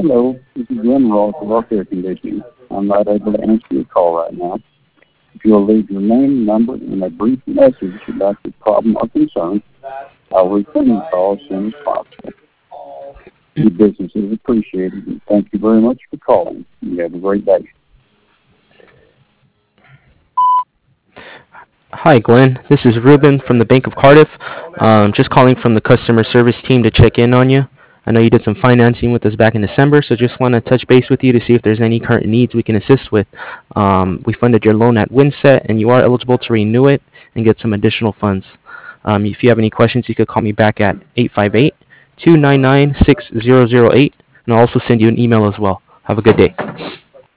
Hello, this is Glenn Ross of Our Care Conditioning. I'm not able to answer your call right now. If you'll leave your name, number, and a brief message about your problem or concern, I'll return your call as soon as possible. Your business is appreciated, and thank you very much for calling. You have a great day. Hi, Glenn. This is Ruben from the Bank of Cardiff. Just calling from the customer service team to check in on you. I know you did some financing with us back in December, so just want to touch base with you to see if there's any current needs we can assist with. We funded your loan at Winset, and you are eligible to renew it and get some additional funds. If you have any questions, you could call me back at 858-299-6008, and I'll also send you an email as well. Have a good day.